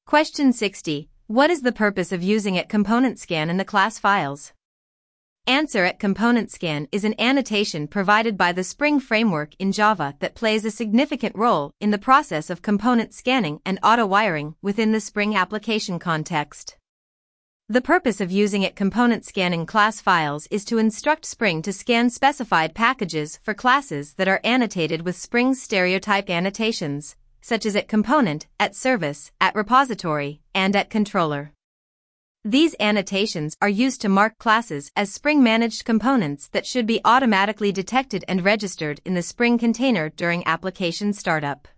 Question 60. What is the purpose of using @component scan in the class files? Answer. @component scan is an annotation provided by the Spring framework in Java that plays a significant role in the process of component scanning and auto-wiring within the Spring application context. The purpose of using @component scan in class files is to instruct Spring to scan specified packages for classes that are annotated with Spring's stereotype annotations, such as @component, @service, @repository, and @controller. These annotations are used to mark classes as Spring-managed components that should be automatically detected and registered in the Spring container during application startup.